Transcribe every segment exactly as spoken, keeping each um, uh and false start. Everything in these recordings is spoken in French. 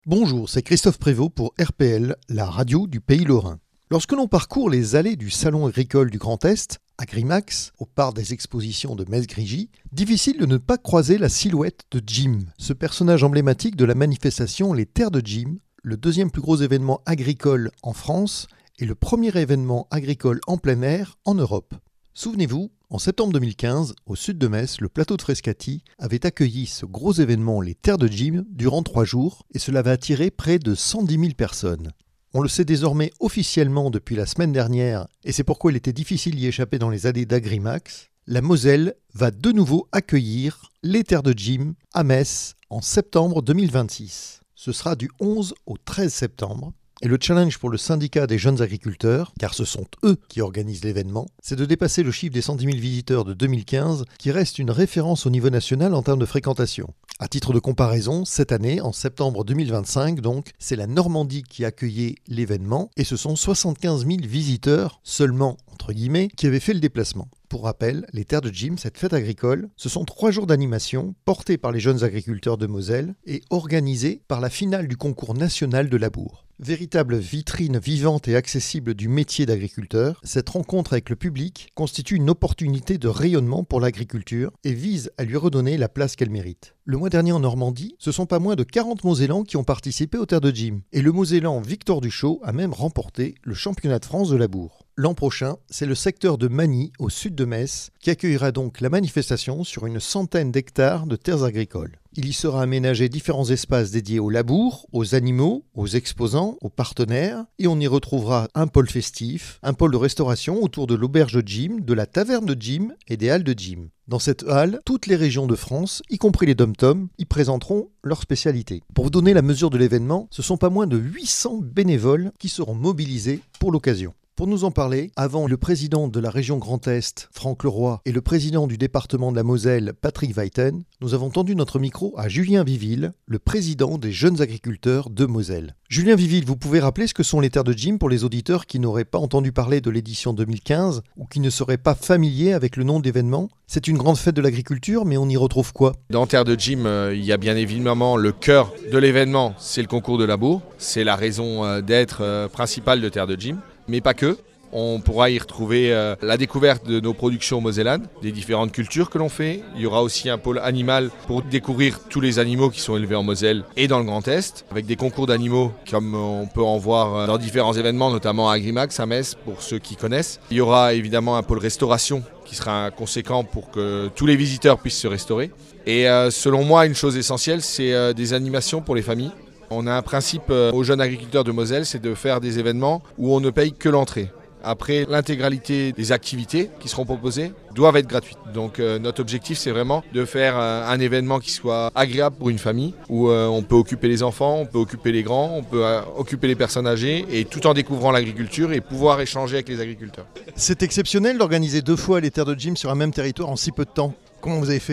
Bonjour, c'est Christophe Prévost pour R P L, la radio du Pays Lorrain. Lorsque l'on parcourt les allées du Salon agricole du Grand Est, Agrimax, au parc des expositions de Metz-Grigi, difficile de ne pas croiser la silhouette de Jim, ce personnage emblématique de la manifestation Les Terres de Jim, le deuxième plus gros événement agricole en France et le premier événement agricole en plein air en Europe. Souvenez-vous, en septembre deux mille quinze, au sud de Metz, le plateau de Frascati avait accueilli ce gros événement Les Terres de Jim durant trois jours et cela avait attiré près de cent dix mille personnes. On le sait désormais officiellement depuis la semaine dernière et c'est pourquoi il était difficile d'y échapper dans les allées d'Agrimax. La Moselle va de nouveau accueillir Les Terres de Jim à Metz en septembre deux mille vingt-six. Ce sera du onze au treize septembre. Et le challenge pour le syndicat des jeunes agriculteurs, car ce sont eux qui organisent l'événement, c'est de dépasser le chiffre des cent dix mille visiteurs de deux mille quinze, qui reste une référence au niveau national en termes de fréquentation. À titre de comparaison, cette année, en septembre deux mille vingt-cinq, donc, c'est la Normandie qui accueillait l'événement, et ce sont soixante-quinze mille visiteurs, seulement, entre guillemets, qui avaient fait le déplacement. Pour rappel, les Terres de Jim, cette fête agricole, ce sont trois jours d'animation portés par les jeunes agriculteurs de Moselle et organisés par la finale du concours national de labour. Véritable vitrine vivante et accessible du métier d'agriculteur, cette rencontre avec le public constitue une opportunité de rayonnement pour l'agriculture et vise à lui redonner la place qu'elle mérite. Le mois dernier en Normandie, ce sont pas moins de quarante Mosellans qui ont participé aux Terres de Jim. Et le Mosellan Victor Duchot a même remporté le championnat de France de labour. L'an prochain, c'est le secteur de Magny, au sud de Metz, qui accueillera donc la manifestation sur une centaine d'hectares de terres agricoles. Il y sera aménagé différents espaces dédiés au labour, aux animaux, aux exposants, aux partenaires, et on y retrouvera un pôle festif, un pôle de restauration autour de l'auberge de Jim, de la taverne de Jim et des halles de Jim. Dans cette halle, toutes les régions de France, y compris les dom-toms, y présenteront leur spécialité. Pour vous donner la mesure de l'événement, ce sont pas moins de huit cents bénévoles qui seront mobilisés pour l'occasion. Pour nous en parler, avant le président de la région Grand Est, Franck Leroy, et le président du département de la Moselle, Patrick Weiten, nous avons tendu notre micro à Julien Viville, le président des jeunes agriculteurs de Moselle. Julien Viville, vous pouvez rappeler ce que sont les Terres de Jim pour les auditeurs qui n'auraient pas entendu parler de l'édition deux mille quinze ou qui ne seraient pas familiers avec le nom d'événement? C'est une grande fête de l'agriculture, mais on y retrouve quoi? Dans Terres de Jim, euh, il y a bien évidemment le cœur de l'événement, c'est le concours de labour. C'est la raison euh, d'être euh, principale de Terres de Jim. Mais pas que. On pourra y retrouver euh, la découverte de nos productions mosellanes, des différentes cultures que l'on fait. Il y aura aussi un pôle animal pour découvrir tous les animaux qui sont élevés en Moselle et dans le Grand Est, avec des concours d'animaux comme on peut en voir dans différents événements, notamment à Agrimax, à Metz, pour ceux qui connaissent. Il y aura évidemment un pôle restauration qui sera conséquent pour que tous les visiteurs puissent se restaurer. Et euh, selon moi, une chose essentielle, c'est euh, des animations pour les familles. On a un principe euh, aux jeunes agriculteurs de Moselle, c'est de faire des événements où on ne paye que l'entrée. Après, l'intégralité des activités qui seront proposées doivent être gratuites. Donc euh, notre objectif, c'est vraiment de faire euh, un événement qui soit agréable pour une famille, où euh, on peut occuper les enfants, on peut occuper les grands, on peut euh, occuper les personnes âgées, et tout en découvrant l'agriculture et pouvoir échanger avec les agriculteurs. C'est exceptionnel d'organiser deux fois les Terres de Jim sur un même territoire en si peu de temps. Comment vous avez fait ?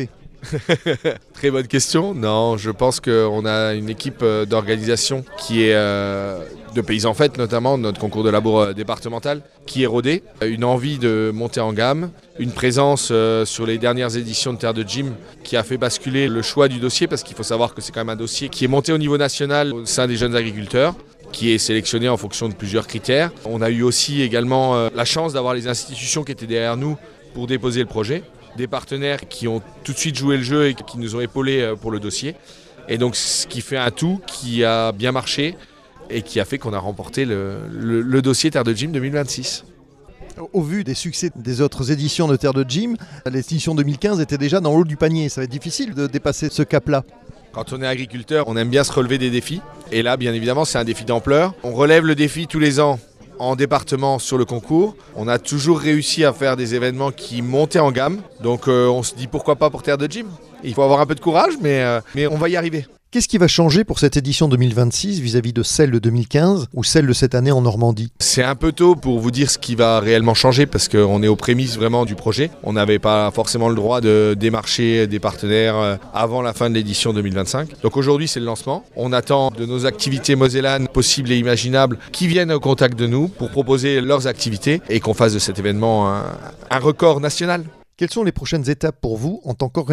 Très bonne question. Non, je pense qu'on a une équipe d'organisation qui est euh, de Paysans Fêtes, notamment notre concours de labour départemental, qui est rodé. Une envie de monter en gamme, une présence euh, sur les dernières éditions de Terres de Jim qui a fait basculer le choix du dossier, parce qu'il faut savoir que c'est quand même un dossier qui est monté au niveau national au sein des jeunes agriculteurs, qui est sélectionné en fonction de plusieurs critères. On a eu aussi également euh, la chance d'avoir les institutions qui étaient derrière nous pour déposer le projet. Des partenaires qui ont tout de suite joué le jeu et qui nous ont épaulés pour le dossier. Et donc ce qui fait un tout qui a bien marché et qui a fait qu'on a remporté le, le, le dossier Terres de Jim deux mille vingt-six. Au vu des succès des autres éditions de Terres de Jim, l'édition deux mille quinze était déjà dans le haut du panier. Ça va être difficile de dépasser ce cap-là. Quand on est agriculteur, on aime bien se relever des défis. Et là, bien évidemment, c'est un défi d'ampleur. On relève le défi tous les ans en département sur le concours. On a toujours réussi à faire des événements qui montaient en gamme. Donc euh, on se dit pourquoi pas pour Terres de Jim. Il faut avoir un peu de courage, mais, euh, mais on va y arriver. Qu'est-ce qui va changer pour cette édition deux mille vingt-six vis-à-vis de celle de deux mille quinze ou celle de cette année en Normandie? C'est un peu tôt pour vous dire ce qui va réellement changer parce qu'on est aux prémices vraiment du projet. On n'avait pas forcément le droit de démarcher des partenaires avant la fin de l'édition deux mille vingt-cinq. Donc aujourd'hui c'est le lancement. On attend de nos activités mosellanes possibles et imaginables qui viennent au contact de nous pour proposer leurs activités et qu'on fasse de cet événement un, un record national. Quelles sont les prochaines étapes pour vous en tant qu'organisateur ?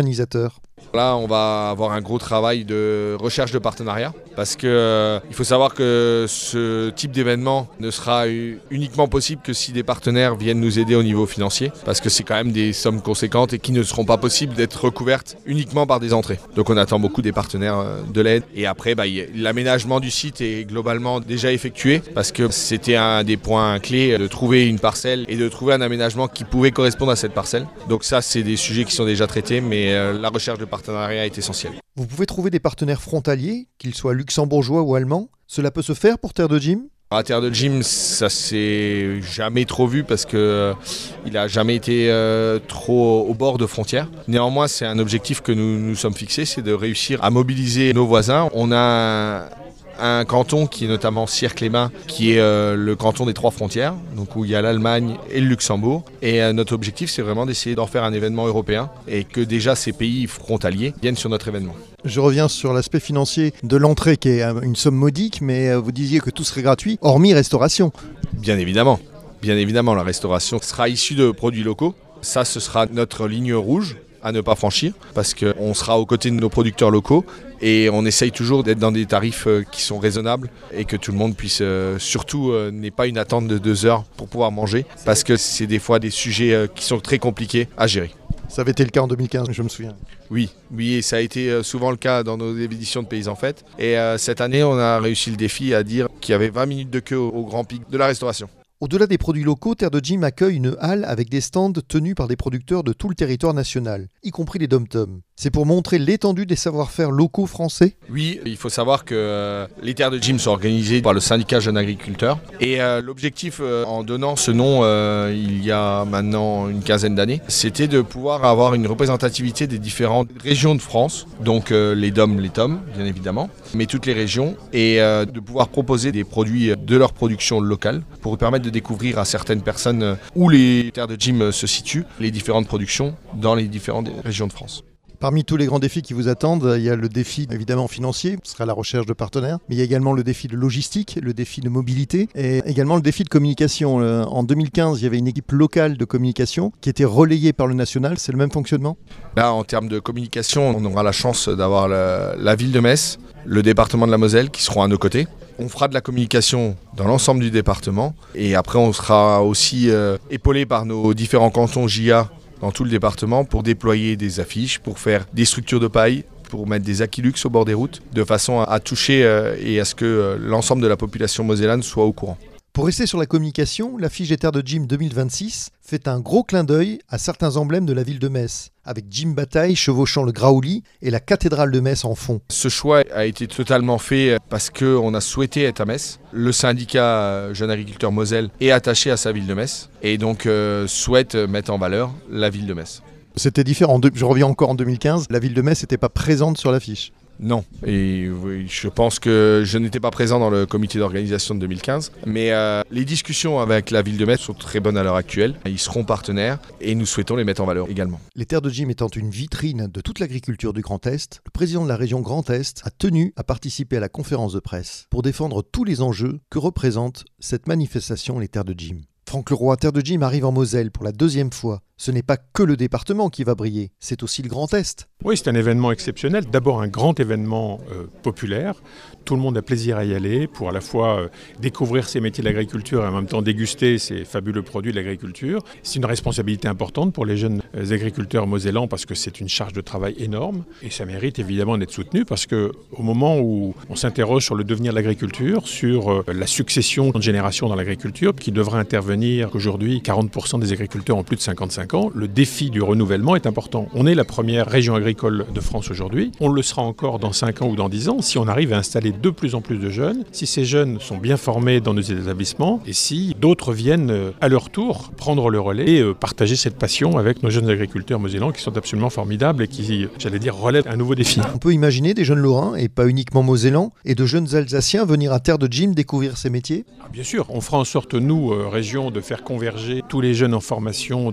Là, on va avoir un gros travail de recherche de partenariat parce qu'il euh, faut savoir que ce type d'événement ne sera uniquement possible que si des partenaires viennent nous aider au niveau financier parce que c'est quand même des sommes conséquentes et qui ne seront pas possibles d'être recouvertes uniquement par des entrées. Donc on attend beaucoup des partenaires de l'aide et après bah, l'aménagement du site est globalement déjà effectué parce que c'était un des points clés de trouver une parcelle et de trouver un aménagement qui pouvait correspondre à cette parcelle. Donc ça, c'est des sujets qui sont déjà traités, mais euh, la recherche de partenariat partenariat est essentiel. Vous pouvez trouver des partenaires frontaliers, qu'ils soient luxembourgeois ou allemands. Cela peut se faire pour Terre de Gym ? À Terre de Gym, ça s'est jamais trop vu parce qu'il euh, n'a jamais été euh, trop au bord de frontières. Néanmoins, c'est un objectif que nous nous sommes fixés, c'est de réussir à mobiliser nos voisins. On a un, un canton qui est notamment Sierre-Clément, qui est euh, le canton des trois frontières, donc où il y a l'Allemagne et le Luxembourg. Et euh, notre objectif, c'est vraiment d'essayer d'en faire un événement européen et que déjà ces pays frontaliers viennent sur notre événement. Je reviens sur l'aspect financier de l'entrée qui est une somme modique, mais vous disiez que tout serait gratuit, hormis restauration. Bien évidemment, bien évidemment, la restauration sera issue de produits locaux. Ça, ce sera notre ligne rouge à ne pas franchir parce qu'on sera aux côtés de nos producteurs locaux et on essaye toujours d'être dans des tarifs qui sont raisonnables et que tout le monde puisse, euh, surtout euh, n'ait pas une attente de deux heures pour pouvoir manger parce que c'est des fois des sujets euh, qui sont très compliqués à gérer. Ça avait été le cas en deux mille quinze, je me souviens. Oui, oui, et ça a été souvent le cas dans nos éditions de Pays en Fête. Et euh, cette année, on a réussi le défi à dire qu'il y avait vingt minutes de queue au, au grand pic de la restauration. Au-delà des produits locaux, Terre de Gym accueille une halle avec des stands tenus par des producteurs de tout le territoire national, y compris les dom-toms. C'est pour montrer l'étendue des savoir-faire locaux français ? Oui, il faut savoir que euh, les Terres de Gym sont organisées par le syndicat Jeunes Agriculteurs. Et euh, l'objectif, euh, en donnant ce nom euh, il y a maintenant une quinzaine d'années, c'était de pouvoir avoir une représentativité des différentes régions de France, donc euh, les D O M, les T O M, bien évidemment, mais toutes les régions, et euh, de pouvoir proposer des produits de leur production locale pour permettre de découvrir à certaines personnes où les Terres de Gym se situent, les différentes productions dans les différentes régions de France. Parmi tous les grands défis qui vous attendent, il y a le défi évidemment financier, ce sera la recherche de partenaires, mais il y a également le défi de logistique, le défi de mobilité et également le défi de communication. En deux mille quinze, il y avait une équipe locale de communication qui était relayée par le national, c'est le même fonctionnement ? Là, en termes de communication, on aura la chance d'avoir la, la ville de Metz, le département de la Moselle qui seront à nos côtés. On fera de la communication dans l'ensemble du département et après on sera aussi euh, épaulé par nos différents cantons J A dans tout le département pour déployer des affiches, pour faire des structures de paille, pour mettre des Aquilux au bord des routes, de façon à toucher euh, et à ce que euh, l'ensemble de la population mosellane soit au courant. Pour rester sur la communication, l'affiche des Terres de Gym deux mille vingt-six fait un gros clin d'œil à certains emblèmes de la ville de Metz, avec Gym Bataille chevauchant le Graouli et la cathédrale de Metz en fond. Ce choix a été totalement fait parce qu'on a souhaité être à Metz. Le syndicat Jeunes Agriculteurs Moselle est attaché à sa ville de Metz et donc euh, souhaite mettre en valeur la ville de Metz. C'était différent, je reviens encore en deux mille quinze, la ville de Metz n'était pas présente sur l'affiche. Non, et oui, je pense que je n'étais pas présent dans le comité d'organisation de deux mille quinze, mais euh, les discussions avec la ville de Metz sont très bonnes à l'heure actuelle. Ils seront partenaires et nous souhaitons les mettre en valeur également. Les Terres de Gym étant une vitrine de toute l'agriculture du Grand Est, le président de la région Grand Est a tenu à participer à la conférence de presse pour défendre tous les enjeux que représente cette manifestation les Terres de Gym. Franck Leroy, Terre de Gym arrive en Moselle pour la deuxième fois. Ce n'est pas que le département qui va briller, c'est aussi le Grand Est. Oui, c'est un événement exceptionnel. D'abord un grand événement euh, populaire. Tout le monde a plaisir à y aller pour à la fois euh, découvrir ces métiers de l'agriculture et en même temps déguster ces fabuleux produits de l'agriculture. C'est une responsabilité importante pour les jeunes euh, agriculteurs mosellans parce que c'est une charge de travail énorme et ça mérite évidemment d'être soutenu parce qu'au moment où on s'interroge sur le devenir de l'agriculture, sur euh, la succession de générations dans l'agriculture qui devra intervenir qu'aujourd'hui quarante pour cent des agriculteurs ont plus de cinquante-cinq ans, le défi du renouvellement est important. On est la première région agricole de France aujourd'hui. On le sera encore dans cinq ans ou dans dix ans si on arrive à installer de plus en plus de jeunes, si ces jeunes sont bien formés dans nos établissements et si d'autres viennent à leur tour prendre le relais et partager cette passion avec nos jeunes agriculteurs mosellans qui sont absolument formidables et qui, j'allais dire, relèvent un nouveau défi. On peut imaginer des jeunes Lorrains, et pas uniquement mosellans, et de jeunes Alsaciens venir à Terre de Gym découvrir ces métiers ? Ah, bien sûr, on fera en sorte, nous, euh, région, de faire converger tous les jeunes en formation de toute la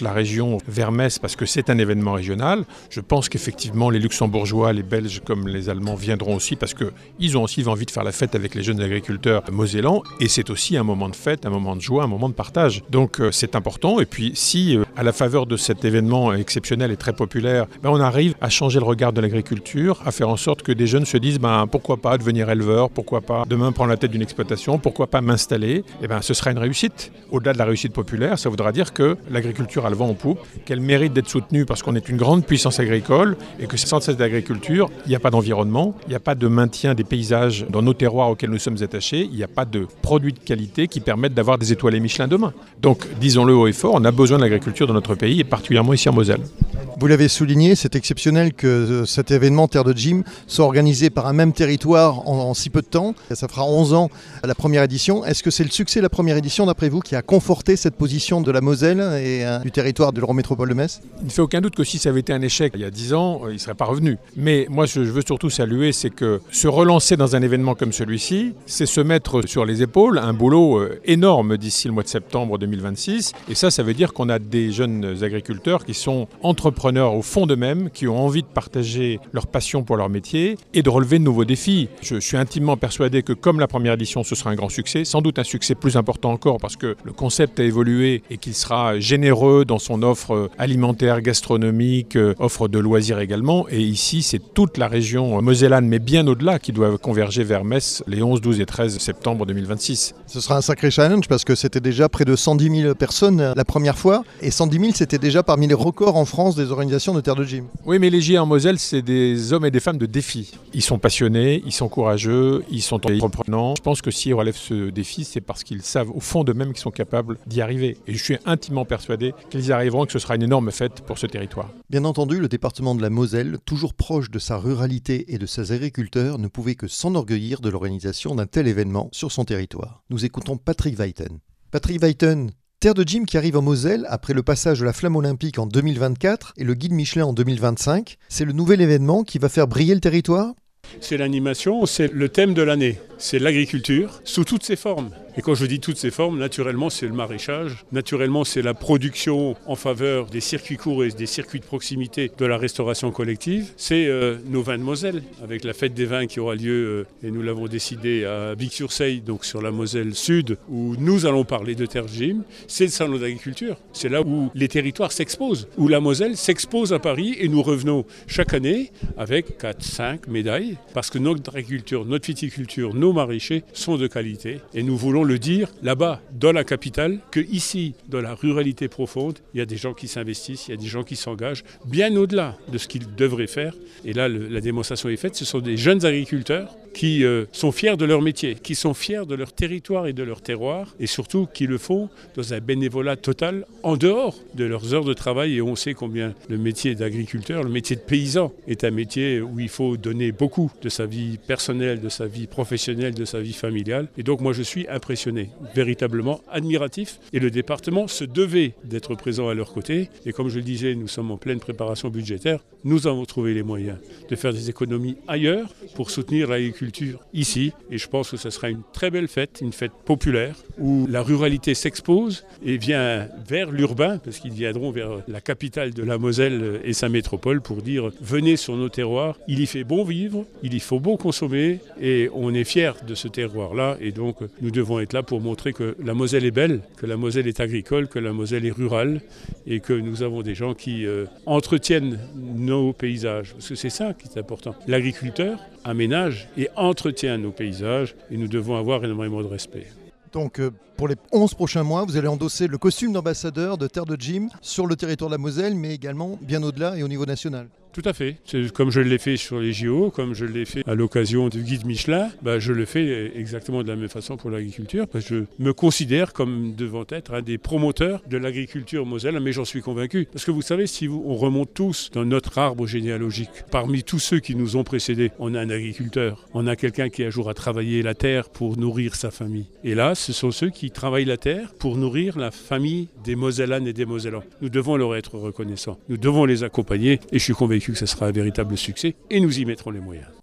la région vers Metz parce que c'est un événement régional. Je pense qu'effectivement les Luxembourgeois, les Belges comme les Allemands viendront aussi parce qu'ils ont aussi envie de faire la fête avec les jeunes agriculteurs mosellans et c'est aussi un moment de fête, un moment de joie, un moment de partage. Donc euh, c'est important et puis si euh, à la faveur de cet événement exceptionnel et très populaire, ben, on arrive à changer le regard de l'agriculture, à faire en sorte que des jeunes se disent ben, pourquoi pas devenir éleveur, pourquoi pas demain prendre la tête d'une exploitation, pourquoi pas m'installer, et ben, ce sera une réussite. Au-delà de la réussite populaire, ça voudra dire que l'agriculture a le vent en poupe, qu'elle mérite d'être soutenue parce qu'on est une grande puissance agricole et que sans cette agriculture, il n'y a pas d'environnement, il n'y a pas de maintien des paysages dans nos terroirs auxquels nous sommes attachés, il n'y a pas de produits de qualité qui permettent d'avoir des étoilés Michelin demain. Donc, disons-le haut et fort, on a besoin de l'agriculture dans notre pays et particulièrement ici en Moselle. Vous l'avez souligné, c'est exceptionnel que cet événement Terre de Gym soit organisé par un même territoire en, en si peu de temps. Ça fera onze ans à la première édition. Est-ce que c'est le succès de la première édition, d'après vous, qui a conforté cette position de la Moselle et euh, du territoire de l'Eurométropole de Metz ? Il ne fait aucun doute que si ça avait été un échec il y a dix ans, il ne serait pas revenu. Mais moi, ce que je veux surtout saluer, c'est que se relancer dans un événement comme celui-ci, c'est se mettre sur les épaules un boulot énorme d'ici le mois de septembre deux mille vingt-six. Et ça, ça veut dire qu'on a des jeunes agriculteurs qui sont entrepreneurs au fond d'eux-mêmes, qui ont envie de partager leur passion pour leur métier et de relever de nouveaux défis. Je suis intimement persuadé que comme la première édition, ce sera un grand succès, sans doute un succès plus important encore parce que le concept a évolué et qu'il sera généreux dans son offre alimentaire, gastronomique, offre de loisirs également. Et ici, c'est toute la région mosellane, mais bien au-delà, qui doit converger vers Metz les onze, douze et treize septembre deux mille vingt-six. Ce sera un sacré challenge parce que c'était déjà près de cent dix mille personnes la première fois et cent dix mille, c'était déjà parmi les records en France des organisation de Terre de Gym. Oui, mais les J A en Moselle, c'est des hommes et des femmes de défi. Ils sont passionnés, ils sont courageux, ils sont entreprenants. Je pense que s'ils relèvent ce défi, c'est parce qu'ils savent au fond d'eux-mêmes qu'ils sont capables d'y arriver. Et je suis intimement persuadé qu'ils y arriveront et que ce sera une énorme fête pour ce territoire. Bien entendu, le département de la Moselle, toujours proche de sa ruralité et de ses agriculteurs, ne pouvait que s'enorgueillir de l'organisation d'un tel événement sur son territoire. Nous écoutons Patrick Weiten. Patrick Weiten, Terre de Gym qui arrive en Moselle après le passage de la Flamme Olympique en deux mille vingt-quatre et le Guide Michelin en deux mille vingt-cinq. C'est le nouvel événement qui va faire briller le territoire ? C'est l'animation, c'est le thème de l'année. C'est l'agriculture sous toutes ses formes. Et quand je dis toutes ces formes, naturellement, c'est le maraîchage. Naturellement, c'est la production en faveur des circuits courts et des circuits de proximité de la restauration collective. C'est euh, nos vins de Moselle, avec la fête des vins qui aura lieu, euh, et nous l'avons décidé à Vic-sur-Seille, donc sur la Moselle Sud, où nous allons parler de Terre de Gym. C'est le salon d'agriculture. C'est là où les territoires s'exposent, où la Moselle s'expose à Paris et nous revenons chaque année avec quatre cinq médailles, parce que notre agriculture, notre viticulture, nos maraîchers sont de qualité. Et nous voulons le dire là-bas, dans la capitale, que ici, dans la ruralité profonde, il y a des gens qui s'investissent, il y a des gens qui s'engagent, bien au-delà de ce qu'ils devraient faire. Et là, le, la démonstration est faite. Ce sont des jeunes agriculteurs qui euh, sont fiers de leur métier, qui sont fiers de leur territoire et de leur terroir, et surtout qui le font dans un bénévolat total, en dehors de leurs heures de travail. Et on sait combien le métier d'agriculteur, le métier de paysan, est un métier où il faut donner beaucoup de sa vie personnelle, de sa vie professionnelle, de sa vie familiale. Et donc moi je suis impressionné, véritablement admiratif. Et le département se devait d'être présent à leur côté. Et comme je le disais, nous sommes en pleine préparation budgétaire. Nous avons trouvé les moyens de faire des économies ailleurs pour soutenir l'agriculture ici. Et je pense que ce sera une très belle fête, une fête populaire, où la ruralité s'expose et vient vers l'urbain, parce qu'ils viendront vers la capitale de la Moselle et sa métropole pour dire « Venez sur nos terroirs, il y fait bon vivre, il y faut bon consommer et on est fiers de ce terroir-là. » Et donc nous devons être là pour montrer que la Moselle est belle, que la Moselle est agricole, que la Moselle est rurale et que nous avons des gens qui euh, entretiennent nos paysages. Parce que c'est ça qui est important. L'agriculteur aménage et entretient nos paysages et nous devons avoir énormément de respect. Donc euh, pour les onze prochains mois, vous allez endosser le costume d'ambassadeur de Terre de Gym sur le territoire de la Moselle, mais également bien au-delà et au niveau national. Tout à fait. C'est comme je l'ai fait sur les J O, comme je l'ai fait à l'occasion du guide Michelin, bah je le fais exactement de la même façon pour l'agriculture, parce que je me considère comme devant être un des promoteurs de l'agriculture moselle, mais j'en suis convaincu. Parce que vous savez, si vous, on remonte tous dans notre arbre généalogique, parmi tous ceux qui nous ont précédés, on a un agriculteur, on a quelqu'un qui un jour a travaillé la terre pour nourrir sa famille. Et là, ce sont ceux qui travaillent la terre pour nourrir la famille des Mosellanes et des Mosellans. Nous devons leur être reconnaissants, nous devons les accompagner, et je suis convaincu que ce sera un véritable succès et nous y mettrons les moyens.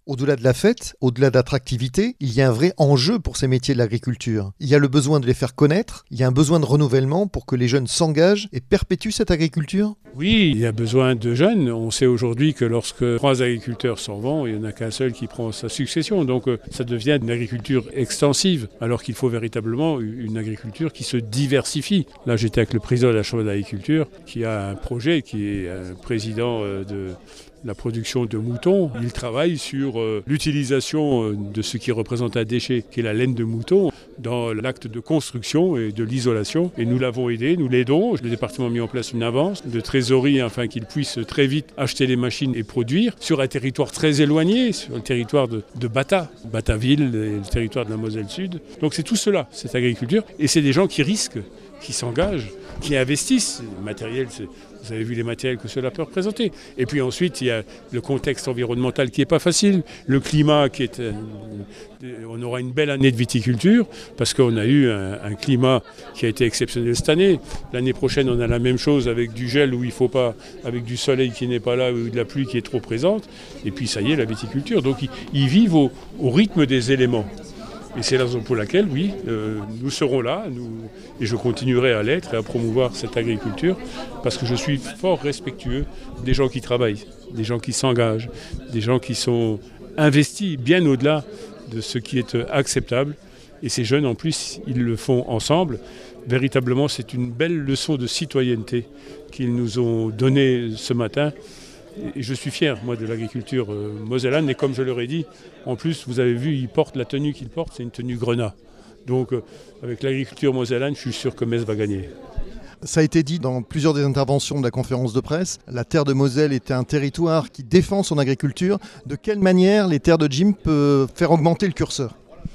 Au-delà de la fête, au-delà d'attractivité, il y a un vrai enjeu pour ces métiers de l'agriculture. Il y a le besoin de les faire connaître, il y a un besoin de renouvellement pour que les jeunes s'engagent et perpétuent cette agriculture. Oui, il y a besoin de jeunes. On sait aujourd'hui que lorsque trois agriculteurs s'en vont, il n'y en a qu'un seul qui prend sa succession. Donc euh, ça devient une agriculture extensive, alors qu'il faut véritablement une agriculture qui se diversifie. Là, j'étais avec le président de la Chambre d'agriculture qui a un projet, qui est un président euh, de la production de moutons. Il travaille sur euh, l'utilisation euh, de ce qui représente un déchet, qui est la laine de mouton, dans l'acte de construction et de l'isolation. Et nous l'avons aidé, nous l'aidons. Le département a mis en place une avance de trésorerie afin qu'il puisse très vite acheter les machines et produire sur un territoire très éloigné, sur le territoire de, de Bata, Bataville et le territoire de la Moselle Sud. Donc c'est tout cela, cette agriculture. Et c'est des gens qui risquent, qui s'engagent, qui investissent. Le matériel, c'est... Vous avez vu les matériels que cela peut représenter. Et puis ensuite, il y a le contexte environnemental qui n'est pas facile, le climat qui est... Euh, on aura une belle année de viticulture parce qu'on a eu un, un climat qui a été exceptionnel cette année. L'année prochaine, on a la même chose avec du gel où il ne faut pas, avec du soleil qui n'est pas là ou de la pluie qui est trop présente. Et puis ça y est, la viticulture. Donc ils, ils vivent au, au rythme des éléments. Et c'est la raison pour laquelle, oui, euh, nous serons là, nous, et je continuerai à l'être et à promouvoir cette agriculture, parce que je suis fort respectueux des gens qui travaillent, des gens qui s'engagent, des gens qui sont investis bien au-delà de ce qui est acceptable. Et ces jeunes, en plus, ils le font ensemble. Véritablement, c'est une belle leçon de citoyenneté qu'ils nous ont donnée ce matin. Et je suis fier, moi, de l'agriculture euh, mosellane. Et comme je leur ai dit, en plus, vous avez vu, ils portent la tenue qu'ils portent, c'est une tenue grenat. Donc, euh, avec l'agriculture mosellane, je suis sûr que Metz va gagner. Ça a été dit dans plusieurs des interventions de la conférence de presse. La terre de Moselle était un territoire qui défend son agriculture. De quelle manière les terres de Jim peuvent faire augmenter le curseur ?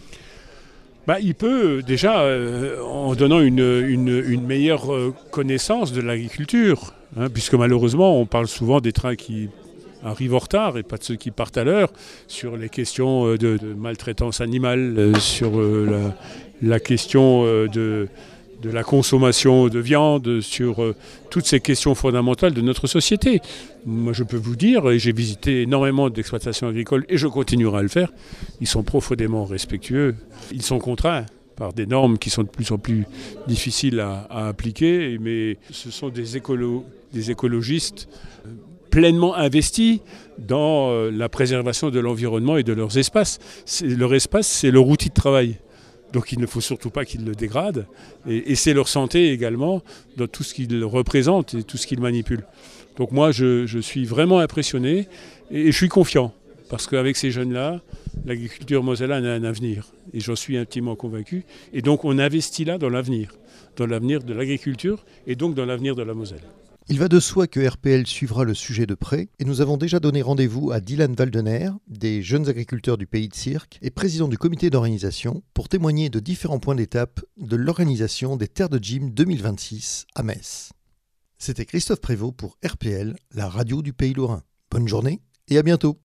Bah, il peut déjà euh, en donnant une, une, une meilleure euh, connaissance de l'agriculture, hein, puisque malheureusement on parle souvent des trains qui arrivent en retard et pas de ceux qui partent à l'heure, sur les questions euh, de, de maltraitance animale, euh, sur euh, la, la question euh, de, de la consommation de viande, sur euh, toutes ces questions fondamentales de notre société. Moi je peux vous dire, et j'ai visité énormément d'exploitations agricoles et je continuerai à le faire, ils sont profondément respectueux, ils sont contraints par des normes qui sont de plus en plus difficiles à, à appliquer, mais ce sont des, écolo, des écologistes pleinement investis dans euh, la préservation de l'environnement et de leurs espaces. C'est, leur espace, c'est leur outil de travail. Donc il ne faut surtout pas qu'ils le dégradent. Et, et c'est leur santé également dans tout ce qu'ils représentent et tout ce qu'ils manipulent. Donc moi, je, je suis vraiment impressionné et, et je suis confiant. Parce qu'avec ces jeunes-là, l'agriculture mosellane a un avenir. Et j'en suis intimement convaincu. Et donc on investit là dans l'avenir. Dans l'avenir de l'agriculture et donc dans l'avenir de la Moselle. Il va de soi que R P L suivra le sujet de près et nous avons déjà donné rendez-vous à Dylan Valdener, des jeunes agriculteurs du Pays de Cirque et président du comité d'organisation, pour témoigner de différents points d'étape de l'organisation des Terres de Jim deux mille vingt-six à Metz. C'était Christophe Prévost pour R P L, la radio du Pays Lorrain. Bonne journée et à bientôt.